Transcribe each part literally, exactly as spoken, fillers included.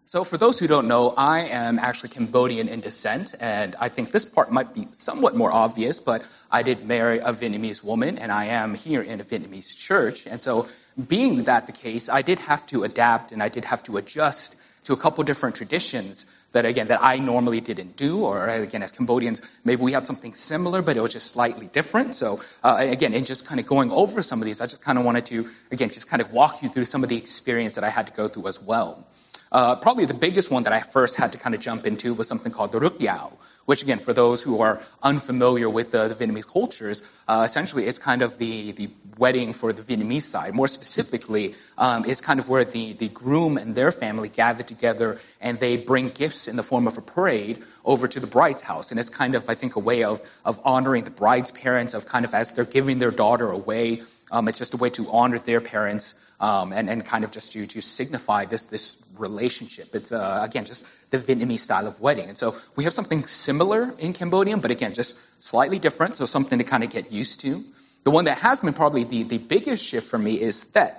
So for those who don't know, I am actually Cambodian in descent, and I think this part might be somewhat more obvious, but I did marry a Vietnamese woman, and I am here in a Vietnamese church. And so being that the case, I did have to adapt and I did have to adjust to a couple different traditions that, again, that I normally didn't do, or again, as Cambodians, maybe we had something similar, but it was just slightly different. So uh, again, in just kind of going over some of these, I just kind of wanted to, again, just kind of walk you through some of the experience that I had to go through as well. Uh, probably the biggest one that I first had to kind of jump into was something called the Ruk Yao, which, again, for those who are unfamiliar with uh, the Vietnamese cultures, uh, essentially it's kind of the, the wedding for the Vietnamese side. More specifically, um, it's kind of where the, the groom and their family gather together and they bring gifts in the form of a parade over to the bride's house. And it's kind of, I think, a way of, of honoring the bride's parents, of kind of as they're giving their daughter away. Um, it's just a way to honor their parents. Um, and, and kind of just to, to signify this this relationship. It's, uh, again, just the Vietnamese style of wedding. And so we have something similar in Cambodian, but again, just slightly different, so something to kind of get used to. The one that has been probably the, the biggest shift for me is Tet.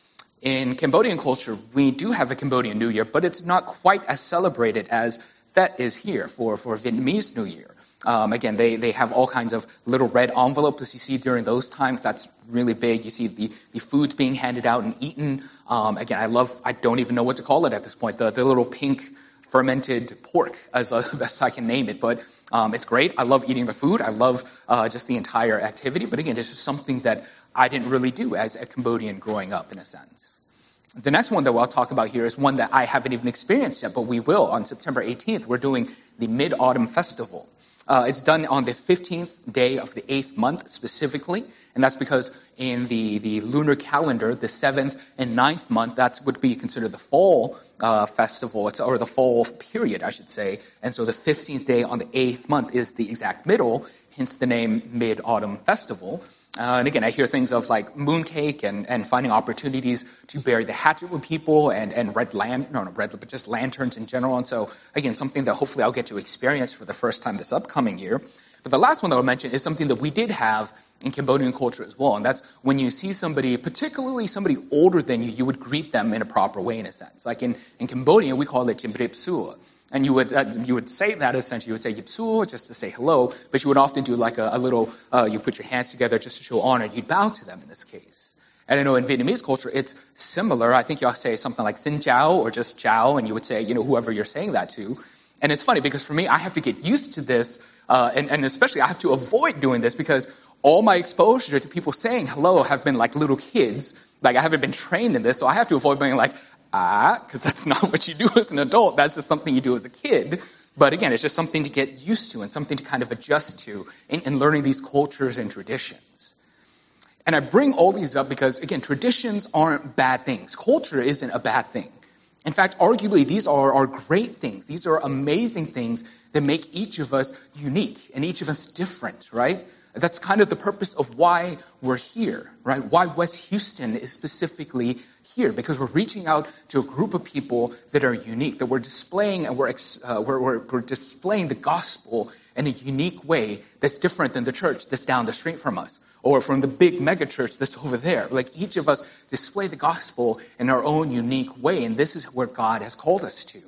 In Cambodian culture, we do have a Cambodian New Year, but it's not quite as celebrated as Tet is here for, for Vietnamese New Year. Um, again, they, they have all kinds of little red envelopes as you see during those times. That's really big. You see the, the foods being handed out and eaten. Um, again, I love, I don't even know what to call it at this point, the, the little pink fermented pork, as uh, best I can name it. But um, it's great. I love eating the food. I love uh, just the entire activity. But again, it's just something that I didn't really do as a Cambodian growing up, in a sense. The next one that we'll talk about here is one that I haven't even experienced yet, but we will. On September eighteenth, we're doing the Mid-Autumn Festival. Uh, it's done on the fifteenth day of the eighth month specifically, and that's because in the, the lunar calendar, the seventh and ninth month, that would be considered the fall uh, festival, it's, or the fall period, I should say. And so the fifteenth day on the eighth month is the exact middle, hence the name Mid-Autumn Festival. Uh, and again, I hear things of like mooncake and, and finding opportunities to bury the hatchet with people and, and red lan- no, no, red, but just lanterns in general. And so, again, something that hopefully I'll get to experience for the first time this upcoming year. But the last one that I'll mention is something that we did have in Cambodian culture as well. And that's when you see somebody, particularly somebody older than you, you would greet them in a proper way, in a sense. Like in, in Cambodia, we call it Chimbrip Sua. And you would uh, you would say that essentially. You would say Yipsu just to say hello, but you would often do like a, a little, uh, you put your hands together just to show honor. You'd bow to them in this case. And I know in Vietnamese culture, it's similar. I think you'll say something like Xin Chào or just Chào, and you would say, you know, whoever you're saying that to. And it's funny because for me, I have to get used to this, uh, and, and especially I have to avoid doing this because all my exposure to people saying hello have been like little kids. Like I haven't been trained in this, so I have to avoid being like, ah, because that's not what you do as an adult. That's just something you do as a kid. But again, it's just something to get used to and something to kind of adjust to in, in learning these cultures and traditions. And I bring all these up because, again, traditions aren't bad things. Culture isn't a bad thing. In fact, arguably, these are, are great things. These are amazing things that make each of us unique and each of us different, right? That's kind of the purpose of why we're here, right? Why West Houston is specifically here, because we're reaching out to a group of people that are unique, that we're displaying and we're, ex, uh, we're, we're, we're displaying the gospel in a unique way that's different than the church that's down the street from us, or from the big mega church that's over there. Like each of us display the gospel in our own unique way, and this is where God has called us to.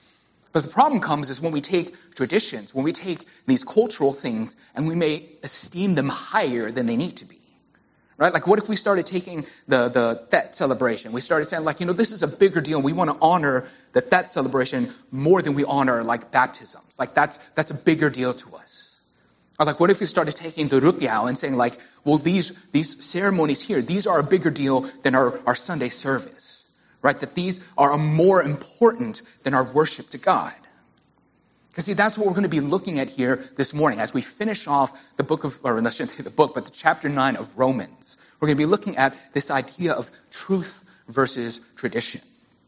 But the problem comes is when we take traditions, when we take these cultural things, and we may esteem them higher than they need to be. Right? Like what if we started taking the, the Tet celebration? We started saying like, you know, this is a bigger deal. We want to honor the Tet celebration more than we honor like baptisms. Like that's that's a bigger deal to us. Or like what if we started taking the Ruk Yao and saying like, well, these these ceremonies here, these are a bigger deal than our, our Sunday service. Right, that these are more important than our worship to God. Because see, that's what we're going to be looking at here this morning as we finish off the book of, or I shouldn't say the book, but the chapter nine of Romans. We're going to be looking at this idea of truth versus tradition.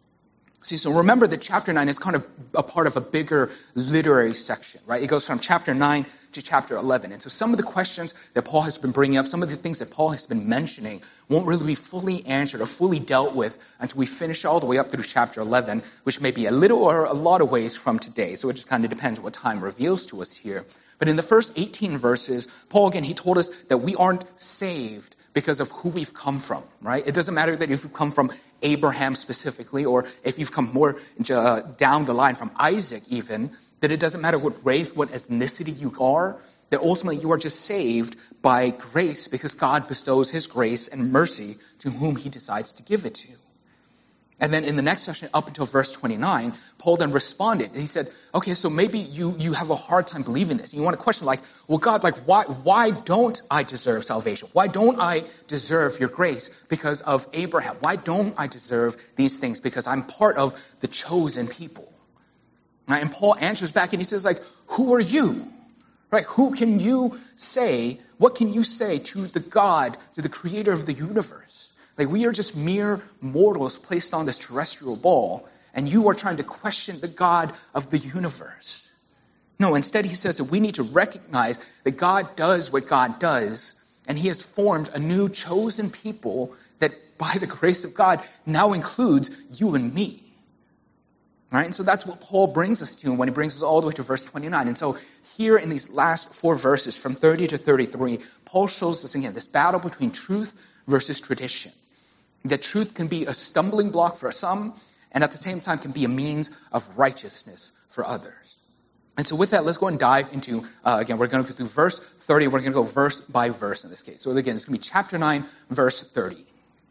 See, so remember that chapter nine is kind of a part of a bigger literary section, right? It goes from chapter nine to chapter eleven. And so some of the questions that Paul has been bringing up, some of the things that Paul has been mentioning won't really be fully answered or fully dealt with until we finish all the way up through chapter eleven, which may be a little or a lot of ways from today. So it just kind of depends what time reveals to us here. But in the first eighteen verses, Paul, again, he told us that we aren't saved because of who we've come from, right? It doesn't matter that if you've come from Abraham specifically, or if you've come more uh, down the line from Isaac even, that it doesn't matter what race, what ethnicity you are, that ultimately you are just saved by grace because God bestows his grace and mercy to whom he decides to give it to. And then in the next section, up until verse twenty-nine, Paul then responded. He said, okay, so maybe you, you have a hard time believing this. You want to question like, well, God, like, why, why don't I deserve salvation? Why don't I deserve your grace because of Abraham? Why don't I deserve these things? Because I'm part of the chosen people. Right? And Paul answers back and he says, like, who are you? Right? Who can you say, what can you say to the God, to the creator of the universe? Like, we are just mere mortals placed on this terrestrial ball, and you are trying to question the God of the universe. No, instead he says that we need to recognize that God does what God does, and he has formed a new chosen people that, by the grace of God, now includes you and me. Right? And so that's what Paul brings us to when he brings us all the way to verse twenty-nine. And so here in these last four verses, from thirty to thirty-three, Paul shows us again this battle between truth versus tradition. That truth can be a stumbling block for some, and at the same time can be a means of righteousness for others. And so with that, let's go and dive into, uh, again, we're going to go through verse thirty. We're going to go verse by verse in this case. So again, it's going to be chapter nine, verse thirty.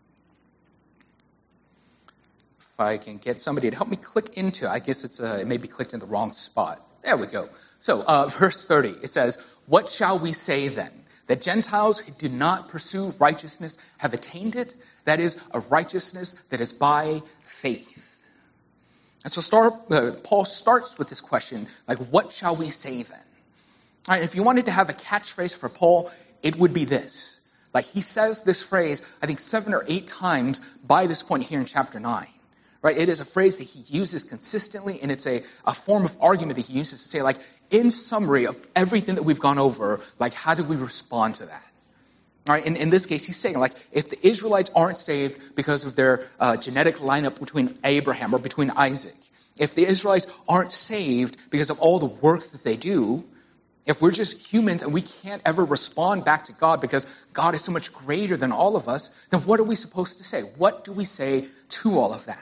If I can get somebody to help me click into, I guess it's uh, it may be clicked in the wrong spot. There we go. So uh, verse thirty, it says, what shall we say then? That Gentiles who do not pursue righteousness have attained it? That is, a righteousness that is by faith. And so start, uh, Paul starts with this question, like, what shall we say then? All right, if you wanted to have a catchphrase for Paul, it would be this. Like, he says this phrase, I think, seven or eight times by this point here in chapter nine. Right? It is a phrase that he uses consistently, and it's a, a form of argument that he uses to say, like, in summary of everything that we've gone over, like, how do we respond to that? All right? In, in this case, he's saying, like, if the Israelites aren't saved because of their uh, genetic lineup between Abraham or between Isaac, if the Israelites aren't saved because of all the work that they do, if we're just humans and we can't ever respond back to God because God is so much greater than all of us, then what are we supposed to say? What do we say to all of that?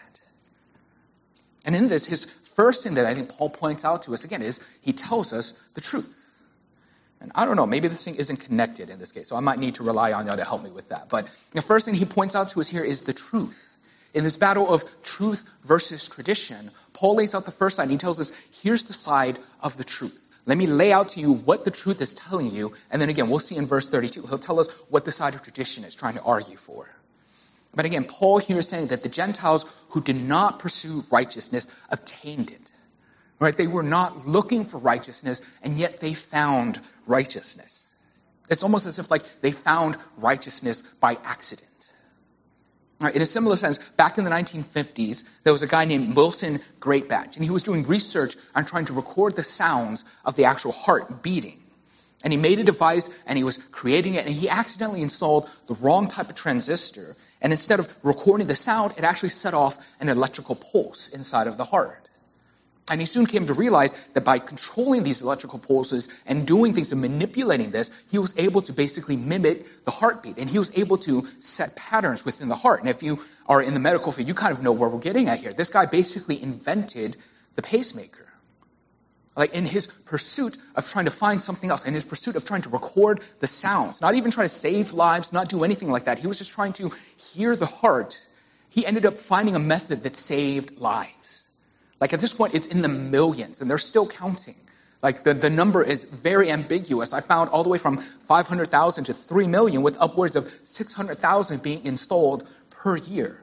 And in this, his first thing that I think Paul points out to us, again, is he tells us the truth. And I don't know, maybe this thing isn't connected in this case, so I might need to rely on y'all to help me with that. But the first thing he points out to us here is the truth. In this battle of truth versus tradition, Paul lays out the first side, and he tells us, here's the side of the truth. Let me lay out to you what the truth is telling you, and then again, we'll see in verse thirty-two, he'll tell us what the side of tradition is trying to argue for. But again, Paul here is saying that the Gentiles who did not pursue righteousness obtained it. Right? They were not looking for righteousness, and yet they found righteousness. It's almost as if like they found righteousness by accident. Right? In a similar sense, back in the nineteen fifties, there was a guy named Wilson Greatbatch, and he was doing research on trying to record the sounds of the actual heart beating. And he made a device, and he was creating it, and he accidentally installed the wrong type of transistor. And instead of recording the sound, it actually set off an electrical pulse inside of the heart. And he soon came to realize that by controlling these electrical pulses and doing things and manipulating this, he was able to basically mimic the heartbeat. And he was able to set patterns within the heart. And if you are in the medical field, you kind of know where we're getting at here. This guy basically invented the pacemaker. Like in his pursuit of trying to find something else, in his pursuit of trying to record the sounds, not even try to save lives, not do anything like that. He was just trying to hear the heart. He ended up finding a method that saved lives. Like at this point, it's in the millions, and they're still counting. Like the, the number is very ambiguous. I found all the way from five hundred thousand to three million, with upwards of six hundred thousand being installed per year.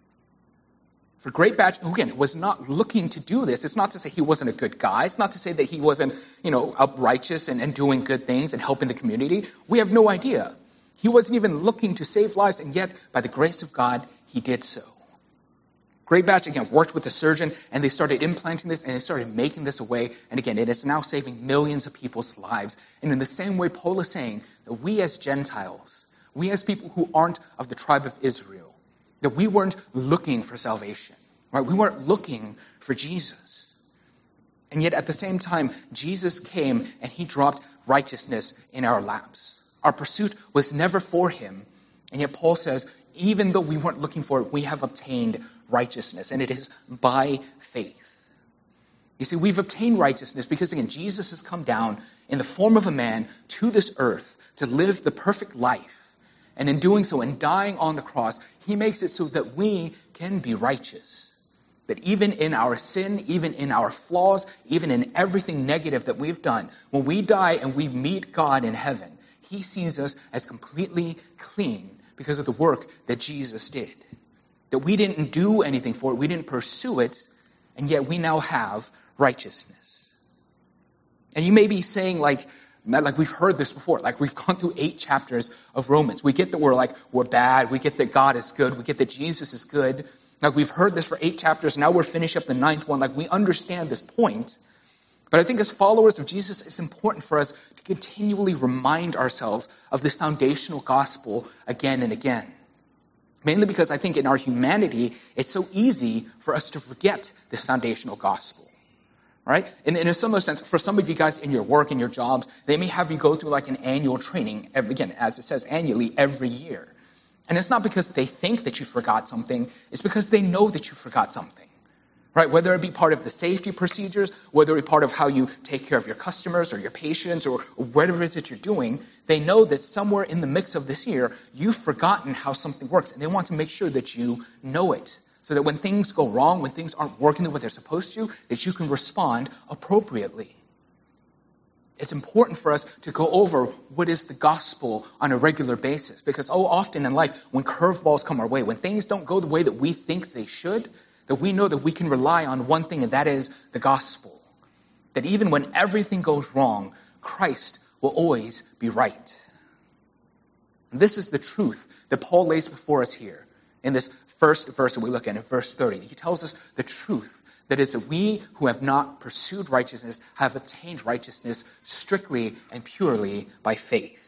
For Greatbatch, who again was not looking to do this, it's not to say he wasn't a good guy. It's not to say that he wasn't, you know, uprighteous and, and doing good things and helping the community. We have no idea. He wasn't even looking to save lives, and yet, by the grace of God, he did so. Greatbatch, again, worked with a surgeon, and they started implanting this, and they started making this away. And again, it is now saving millions of people's lives. And in the same way, Paul is saying that we as Gentiles, we as people who aren't of the tribe of Israel, that we weren't looking for salvation, right? We weren't looking for Jesus. And yet at the same time, Jesus came and he dropped righteousness in our laps. Our pursuit was never for him, And yet Paul says, even though we weren't looking for it, we have obtained righteousness, and it is by faith. You see, we've obtained righteousness because, again, Jesus has come down in the form of a man to this earth to live the perfect life. And in doing so, in dying on the cross, he makes it so that we can be righteous. That even in our sin, even in our flaws, even in everything negative that we've done, when we die and we meet God in heaven, he sees us as completely clean because of the work that Jesus did. That we didn't do anything for it, we didn't pursue it, and yet we now have righteousness. And you may be saying, like, like we've heard this before, like we've gone through eight chapters of Romans. We get that we're like, we're bad, we get that God is good, we get that Jesus is good. Like we've heard this for eight chapters, now we're finishing up the ninth one, like we understand this point. But I think as followers of Jesus, it's important for us to continually remind ourselves of this foundational gospel again and again. Mainly because I think in our humanity, it's so easy for us to forget this foundational gospel. Right? And in a similar sense, for some of you guys in your work, in your jobs, they may have you go through like an annual training, again, as it says, annually, every year. And it's not because they think that you forgot something, it's because they know that you forgot something. Right? Whether it be part of the safety procedures, whether it be part of how you take care of your customers or your patients or whatever it is that you're doing, they know that somewhere in the mix of this year, you've forgotten how something works, and they want to make sure that you know it. So that when things go wrong, when things aren't working the way they're supposed to, that you can respond appropriately. It's important for us to go over what is the gospel on a regular basis. Because oh, often in life, when curveballs come our way, when things don't go the way that we think they should, that we know that we can rely on one thing, and that is the gospel. That even when everything goes wrong, Christ will always be right. And this is the truth that Paul lays before us here in this first verse that we look at in verse thirty. He tells us the truth, that is that we who have not pursued righteousness have obtained righteousness strictly and purely by faith.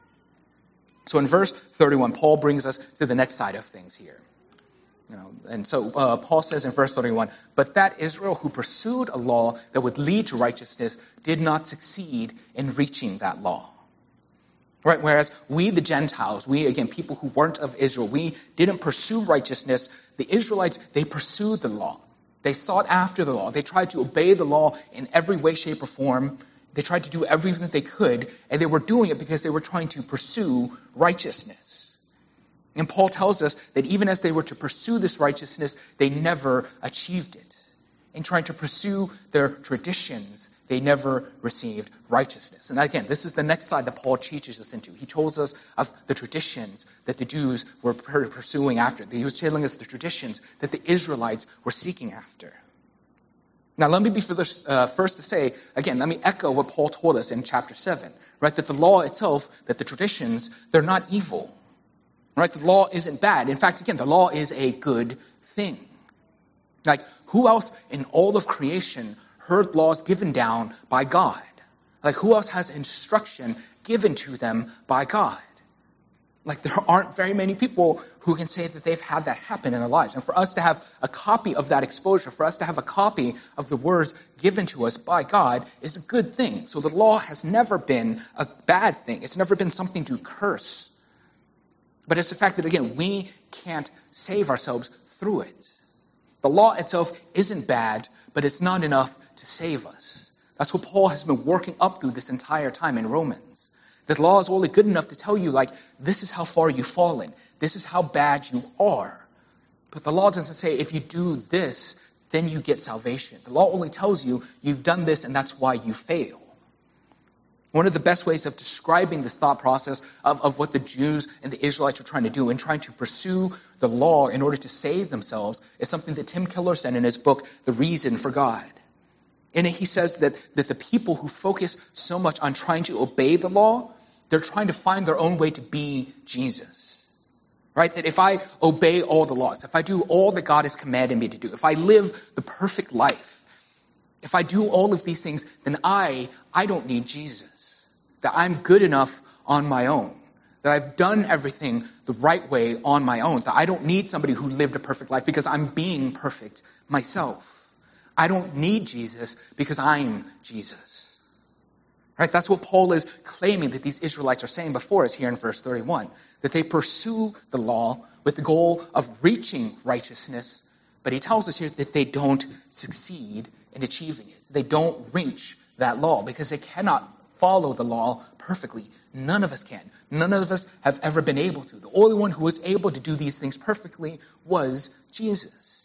So in verse thirty-one, Paul brings us to the next side of things here. You know, and so uh, Paul says in verse thirty-one, but that Israel who pursued a law that would lead to righteousness did not succeed in reaching that law. Right? Whereas we, the Gentiles, we, again, people who weren't of Israel, we didn't pursue righteousness. The Israelites, they pursued the law. They sought after the law. They tried to obey the law in every way, shape, or form. They tried to do everything that they could, and they were doing it because they were trying to pursue righteousness. And Paul tells us that even as they were to pursue this righteousness, they never achieved it. In trying to pursue their traditions, they never received righteousness. And again, this is the next side that Paul teaches us into. He tells us of the traditions that the Jews were pursuing after. He was telling us the traditions that the Israelites were seeking after. Now, let me be first, uh, first to say, again, let me echo what Paul told us in chapter seven, right? That the law itself, that the traditions, they're not evil, right? The law isn't bad. In fact, again, the law is a good thing. Like, who else in all of creation heard laws given down by God? Like, who else has instruction given to them by God? Like, there aren't very many people who can say that they've had that happen in their lives. And for us to have a copy of that exposure, for us to have a copy of the words given to us by God is a good thing. So the law has never been a bad thing. It's never been something to curse. But it's the fact that, again, we can't save ourselves through it. The law itself isn't bad, but it's not enough to save us. That's what Paul has been working up through this entire time in Romans. The law is only good enough to tell you, like, this is how far you've fallen. This is how bad you are. But the law doesn't say if you do this, then you get salvation. The law only tells you you've done this and that's why you fail. One of the best ways of describing this thought process of, of what the Jews and the Israelites were trying to do in trying to pursue the law in order to save themselves is something that Tim Keller said in his book, The Reason for God. In it, he says that, that the people who focus so much on trying to obey the law, they're trying to find their own way to be Jesus. Right? That if I obey all the laws, if I do all that God has commanded me to do, if I live the perfect life, if I do all of these things, then I, I don't need Jesus. That I'm good enough on my own. That I've done everything the right way on my own. That I don't need somebody who lived a perfect life because I'm being perfect myself. I don't need Jesus because I'm Jesus. Right? That's what Paul is claiming that these Israelites are saying before us here in verse thirty-one, that they pursue the law with the goal of reaching righteousness, but he tells us here that they don't succeed in achieving it. They don't reach that law because they cannot follow the law perfectly. None of us can. None of us have ever been able to. The only one who was able to do these things perfectly was Jesus.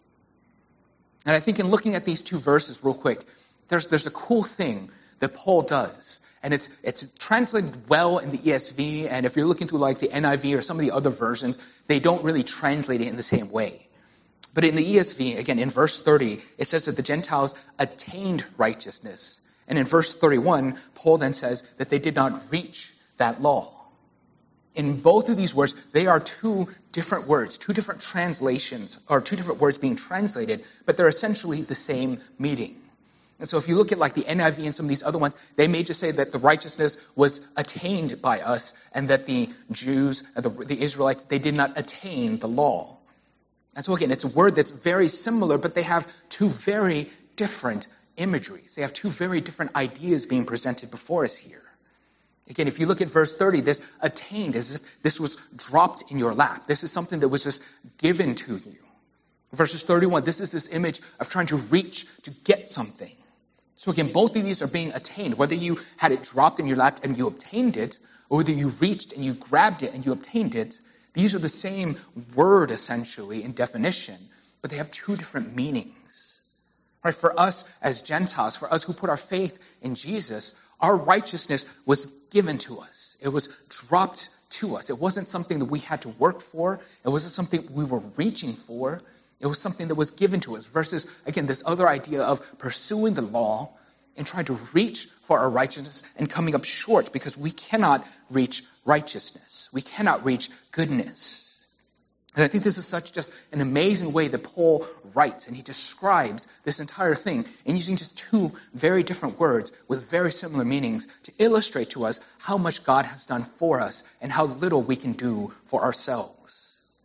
And I think in looking at these two verses real quick, there's there's a cool thing that Paul does. And it's it's translated well in the E S V, and if you're looking through like the N I V or some of the other versions, they don't really translate it in the same way. But in the E S V, again, in verse thirty, it says that the Gentiles attained righteousness. And in verse thirty-one, Paul then says that they did not reach that law. In both of these words, they are two different words, two different translations, or two different words being translated, but they're essentially the same meaning. And so if you look at like the N I V and some of these other ones, they may just say that the righteousness was attained by us and that the Jews, the, the Israelites, they did not attain the law. And so again, it's a word that's very similar, but they have two very different imageries. They have two very different ideas being presented before us here. Again, if you look at verse thirty, this attained as if this was dropped in your lap. This is something that was just given to you. Verses thirty-one, this is this image of trying to reach to get something. So again, both of these are being attained. Whether you had it dropped in your lap and you obtained it, or whether you reached and you grabbed it and you obtained it, these are the same word essentially in definition, but they have two different meanings. Right? For us as Gentiles, for us who put our faith in Jesus, our righteousness was given to us. It was dropped to us. It wasn't something that we had to work for. It wasn't something we were reaching for. It was something that was given to us versus, again, this other idea of pursuing the law and trying to reach for our righteousness and coming up short because we cannot reach righteousness. We cannot reach goodness. And I think this is such just an amazing way that Paul writes, and he describes this entire thing in using just two very different words with very similar meanings to illustrate to us how much God has done for us and how little we can do for ourselves.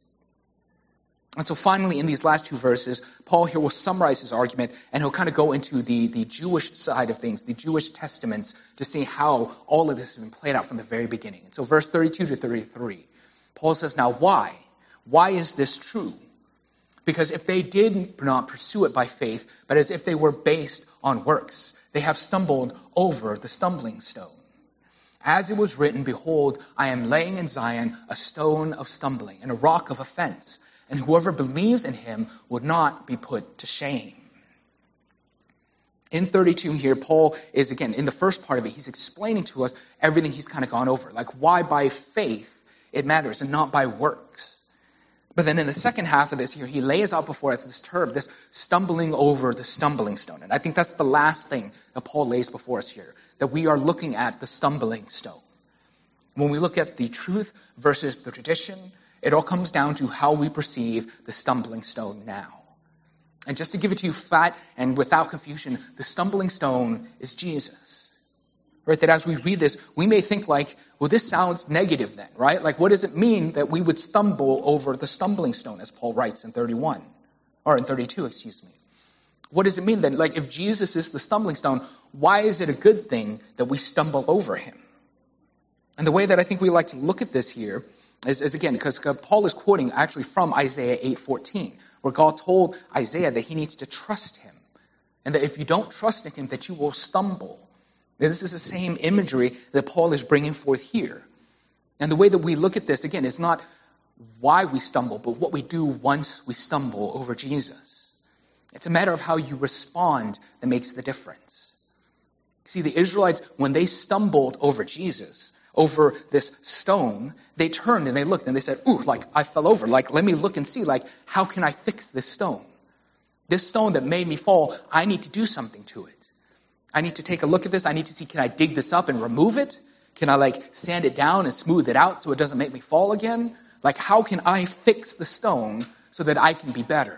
And so finally, in these last two verses, Paul here will summarize his argument, and he'll kind of go into the, the Jewish side of things, the Jewish testaments, to see how all of this has been played out from the very beginning. And so verse thirty-two to thirty-three, Paul says, now why? Why is this true? Because if they did not pursue it by faith, but as if they were based on works, they have stumbled over the stumbling stone. As it was written, behold, I am laying in Zion a stone of stumbling and a rock of offense, and whoever believes in him would not be put to shame. In thirty-two here, Paul is, again, in the first part of it, he's explaining to us everything he's kind of gone over, like why by faith it matters and not by works. But then in the second half of this here, he lays out before us this term, this stumbling over the stumbling stone. And I think that's the last thing that Paul lays before us here, that we are looking at the stumbling stone. When we look at the truth versus the tradition, it all comes down to how we perceive the stumbling stone now. And just to give it to you flat and without confusion, the stumbling stone is Jesus. Right, that as we read this, we may think like, well, this sounds negative then, right? Like, what does it mean that we would stumble over the stumbling stone, as Paul writes in thirty-one, or in thirty-two, excuse me. What does it mean then? Like, if Jesus is the stumbling stone, why is it a good thing that we stumble over him? And the way that I think we like to look at this here is, is again, because Paul is quoting actually from Isaiah eight fourteen, where God told Isaiah that he needs to trust him, and that if you don't trust in him, that you will stumble. Now, this is the same imagery that Paul is bringing forth here. And the way that we look at this, again, is not why we stumble, but what we do once we stumble over Jesus. It's a matter of how you respond that makes the difference. See, the Israelites, when they stumbled over Jesus, over this stone, they turned and they looked and they said, ooh, like, I fell over. Like, let me look and see, like, how can I fix this stone? This stone that made me fall, I need to do something to it. I need to take a look at this. I need to see, can I dig this up and remove it? Can I like sand it down and smooth it out so it doesn't make me fall again? Like, how can I fix the stone so that I can be better?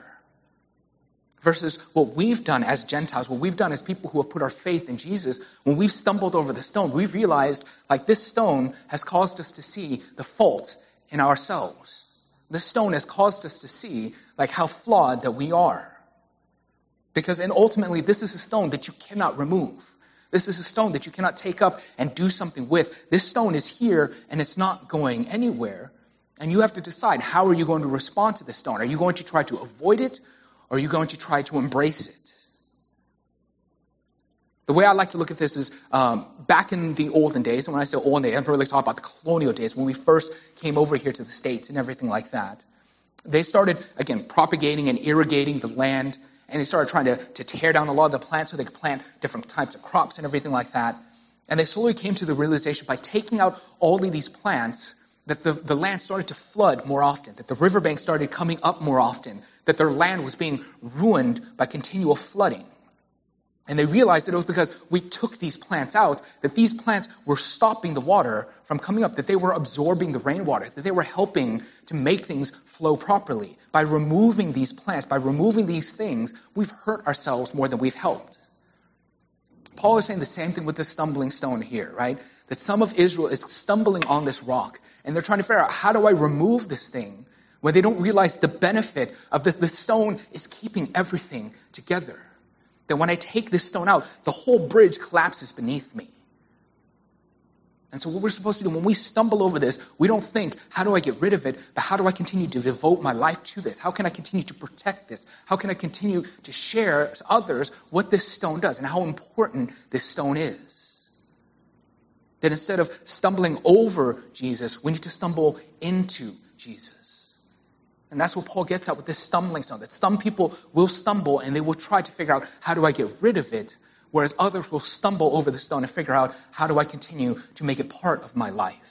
Versus what we've done as Gentiles, what we've done as people who have put our faith in Jesus, when we've stumbled over the stone, we've realized like this stone has caused us to see the fault in ourselves. This stone has caused us to see like how flawed that we are. Because, and ultimately, this is a stone that you cannot remove. This is a stone that you cannot take up and do something with. This stone is here and it's not going anywhere. And you have to decide, how are you going to respond to this stone? Are you going to try to avoid it, or are you going to try to embrace it? The way I like to look at this is um, back in the olden days, and when I say olden days, I'm really talking about the colonial days, when we first came over here to the States and everything like that. They started, again, propagating and irrigating the land, and they started trying to, to tear down a lot of the plants so they could plant different types of crops and everything like that. And they slowly came to the realization, by taking out all of these plants, that the, the land started to flood more often, that the riverbanks started coming up more often, that their land was being ruined by continual flooding. And they realized that it was because we took these plants out, that these plants were stopping the water from coming up, that they were absorbing the rainwater, that they were helping to make things flow properly. By removing these plants, by removing these things, we've hurt ourselves more than we've helped. Paul is saying the same thing with this stumbling stone here, right? That some of Israel is stumbling on this rock, and they're trying to figure out, how do I remove this thing? When they don't realize the benefit of this, the stone is keeping everything together. That when I take this stone out, the whole bridge collapses beneath me. And so what we're supposed to do when we stumble over this, we don't think, how do I get rid of it? But how do I continue to devote my life to this? How can I continue to protect this? How can I continue to share to others what this stone does and how important this stone is? That instead of stumbling over Jesus, we need to stumble into Jesus. And that's what Paul gets at with this stumbling stone, that some people will stumble and they will try to figure out, how do I get rid of it? Whereas others will stumble over the stone and figure out, how do I continue to make it part of my life?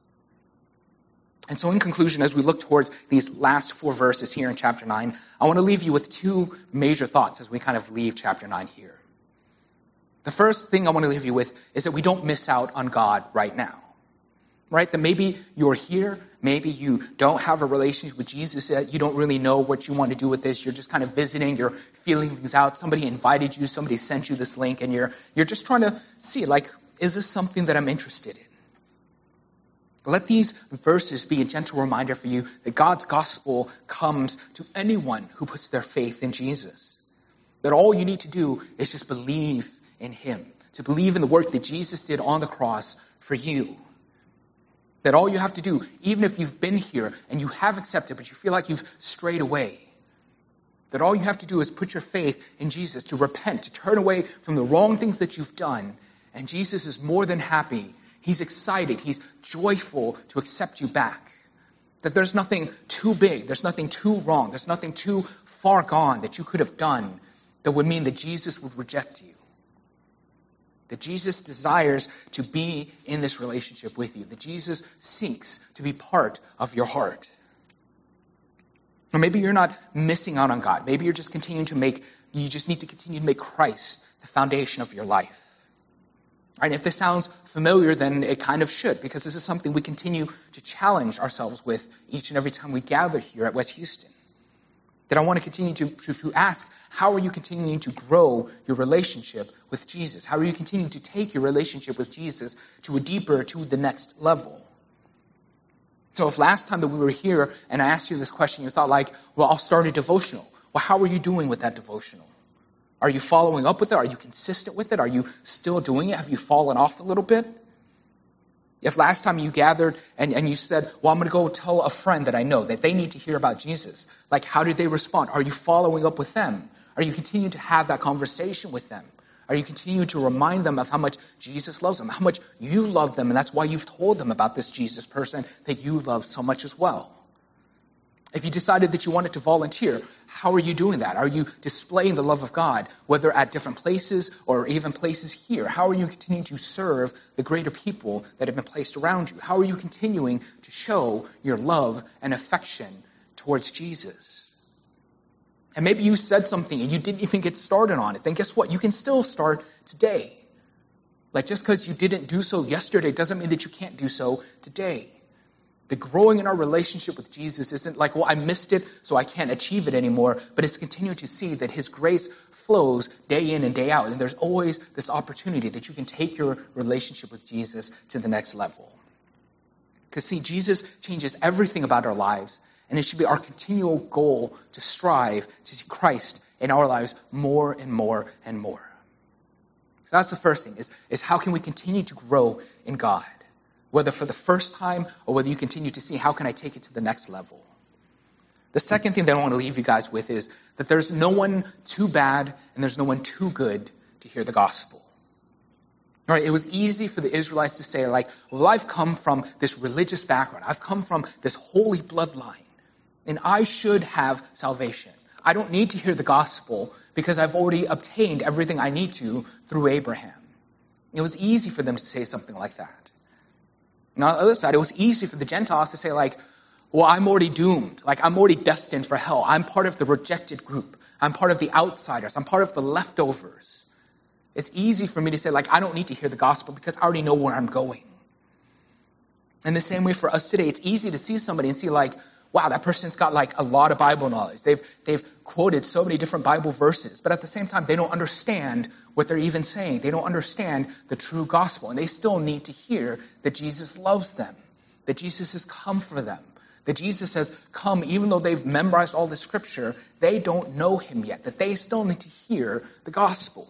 And so in conclusion, as we look towards these last four verses here in chapter nine, I want to leave you with two major thoughts as we kind of leave chapter nine here. The first thing I want to leave you with is that we don't miss out on God right now. Right? That maybe you're here, maybe you don't have a relationship with Jesus yet, you don't really know what you want to do with this, you're just kind of visiting, you're feeling things out, somebody invited you, somebody sent you this link, and you're you're just trying to see, like, is this something that I'm interested in? Let these verses be a gentle reminder for you that God's gospel comes to anyone who puts their faith in Jesus. That all you need to do is just believe in Him, to believe in the work that Jesus did on the cross for you. That all you have to do, even if you've been here and you have accepted, but you feel like you've strayed away, that all you have to do is put your faith in Jesus, to repent, to turn away from the wrong things that you've done. And Jesus is more than happy. He's excited. He's joyful to accept you back. That there's nothing too big. There's nothing too wrong. There's nothing too far gone that you could have done that would mean that Jesus would reject you. That Jesus desires to be in this relationship with you. That Jesus seeks to be part of your heart. Or maybe you're not missing out on God. Maybe you're just continuing to make, you just need to continue to make Christ the foundation of your life. And if this sounds familiar, then it kind of should, because this is something we continue to challenge ourselves with each and every time we gather here at West Houston. That I want to continue to, to, to ask, how are you continuing to grow your relationship with Jesus? How are you continuing to take your relationship with Jesus to a deeper, to the next level? So if last time that we were here and I asked you this question, you thought like, well, I'll start a devotional. Well, how are you doing with that devotional? Are you following up with it? Are you consistent with it? Are you still doing it? Have you fallen off a little bit? If last time you gathered and, and you said, well, I'm going to go tell a friend that I know that they need to hear about Jesus, like how did they respond? Are you following up with them? Are you continuing to have that conversation with them? Are you continuing to remind them of how much Jesus loves them, how much you love them, and that's why you've told them about this Jesus person that you love so much as well? If you decided that you wanted to volunteer, how are you doing that? Are you displaying the love of God, whether at different places or even places here? How are you continuing to serve the greater people that have been placed around you? How are you continuing to show your love and affection towards Jesus? And maybe you said something and you didn't even get started on it. Then guess what? You can still start today. Like just because you didn't do so yesterday doesn't mean that you can't do so today. The growing in our relationship with Jesus isn't like, well, I missed it, so I can't achieve it anymore. But it's continuing to see that His grace flows day in and day out. And there's always this opportunity that you can take your relationship with Jesus to the next level. Because see, Jesus changes everything about our lives. And it should be our continual goal to strive to see Christ in our lives more and more and more. So that's the first thing, is, is how can we continue to grow in God? Whether for the first time or whether you continue to see, how can I take it to the next level? The second thing that I want to leave you guys with is that there's no one too bad and there's no one too good to hear the gospel. All right, it was easy for the Israelites to say, like, well, I've come from this religious background. I've come from this holy bloodline, and I should have salvation. I don't need to hear the gospel because I've already obtained everything I need to through Abraham. It was easy for them to say something like that. And on the other side, it was easy for the Gentiles to say, like, well, I'm already doomed. Like, I'm already destined for hell. I'm part of the rejected group. I'm part of the outsiders. I'm part of the leftovers. It's easy for me to say, like, I don't need to hear the gospel because I already know where I'm going. And the same way for us today, it's easy to see somebody and see, like, wow, that person's got, like, a lot of Bible knowledge. They've, they've quoted so many different Bible verses. But at the same time, they don't understand what they're even saying. They don't understand the true gospel. And they still need to hear that Jesus loves them, that Jesus has come for them, that Jesus has come, even though they've memorized all the scripture, they don't know him yet, that they still need to hear the gospel.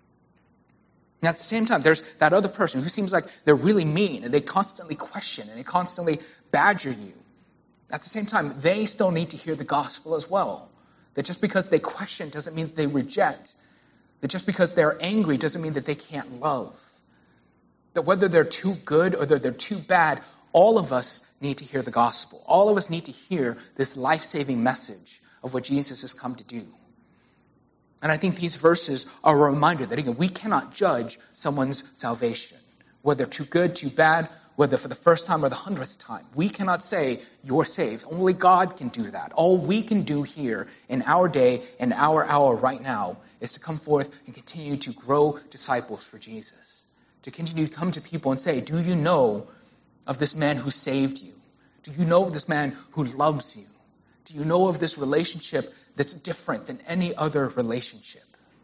And at the same time, there's that other person who seems like they're really mean and they constantly question and they constantly badger you. At the same time, they still need to hear the gospel as well. That just because they question doesn't mean that they reject. That just because they're angry doesn't mean that they can't love. That whether they're too good or they're too bad, all of us need to hear the gospel. All of us need to hear this life-saving message of what Jesus has come to do. And I think these verses are a reminder that, again, we cannot judge someone's salvation. Whether too good, too bad, whether for the first time or the hundredth time. We cannot say, you're saved. Only God can do that. All we can do here in our day, in our hour right now, is to come forth and continue to grow disciples for Jesus. To continue to come to people and say, do you know of this man who saved you? Do you know of this man who loves you? Do you know of this relationship that's different than any other relationship?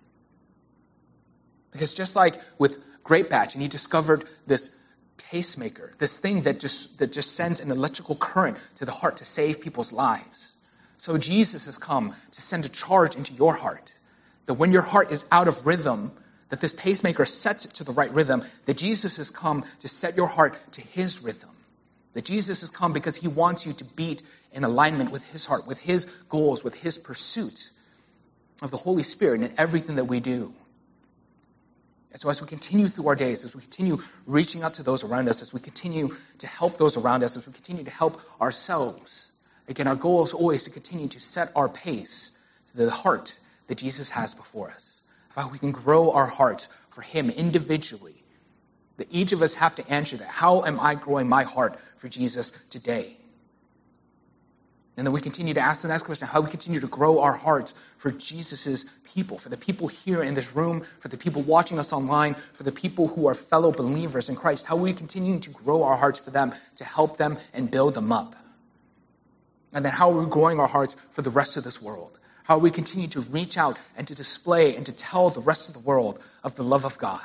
Because just like with Great Batch, and he discovered this pacemaker, this thing that just that just sends an electrical current to the heart to save people's lives. So Jesus has come to send a charge into your heart, that when your heart is out of rhythm, that this pacemaker sets it to the right rhythm, that Jesus has come to set your heart to his rhythm. That Jesus has come because he wants you to beat in alignment with his heart, with his goals, with his pursuit of the Holy Spirit in everything that we do. And so as we continue through our days, as we continue reaching out to those around us, as we continue to help those around us, as we continue to help ourselves, again, our goal is always to continue to set our pace to the heart that Jesus has before us. How we can grow our hearts for him individually. That each of us have to answer that. How am I growing my heart for Jesus today? And then we continue to ask the next question, how we continue to grow our hearts for Jesus' people, for the people here in this room, for the people watching us online, for the people who are fellow believers in Christ. How are we continuing to grow our hearts for them, to help them and build them up? And then how are we growing our hearts for the rest of this world? How we continue to reach out and to display and to tell the rest of the world of the love of God.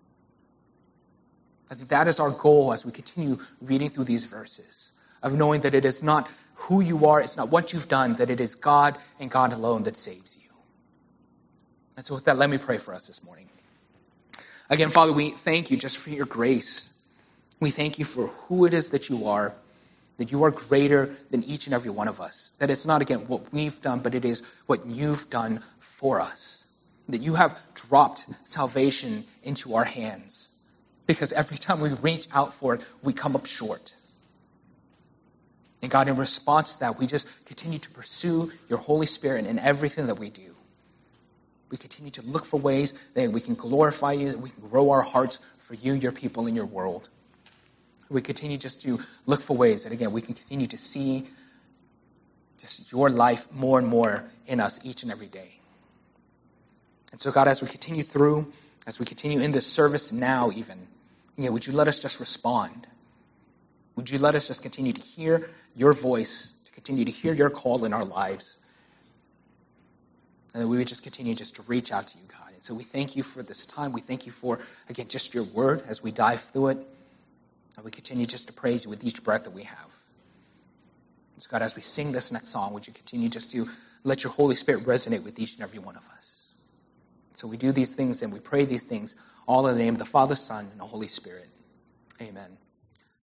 I think that is our goal as we continue reading through these verses, of knowing that it is not who you are, it's not what you've done, that it is God and God alone that saves you. And so with that, let me pray for us this morning. Again, Father, we thank you just for your grace. We thank you for who it is that you are, that you are greater than each and every one of us. That it's not, again, what we've done, but it is what you've done for us. That you have dropped salvation into our hands. Because every time we reach out for it, we come up short. And God, in response to that, we just continue to pursue your Holy Spirit in everything that we do. We continue to look for ways that we can glorify you, that we can grow our hearts for you, your people, and your world. We continue just to look for ways that, again, we can continue to see just your life more and more in us each and every day. And so, God, as we continue through, as we continue in this service now even, again, would you let us just respond? Would you let us just continue to hear your voice, to continue to hear your call in our lives? And that we would just continue just to reach out to you, God. And so we thank you for this time. We thank you for, again, just your word as we dive through it. And we continue just to praise you with each breath that we have. So God, as we sing this next song, would you continue just to let your Holy Spirit resonate with each and every one of us? So we do these things and we pray these things all in the name of the Father, Son, and the Holy Spirit. Amen.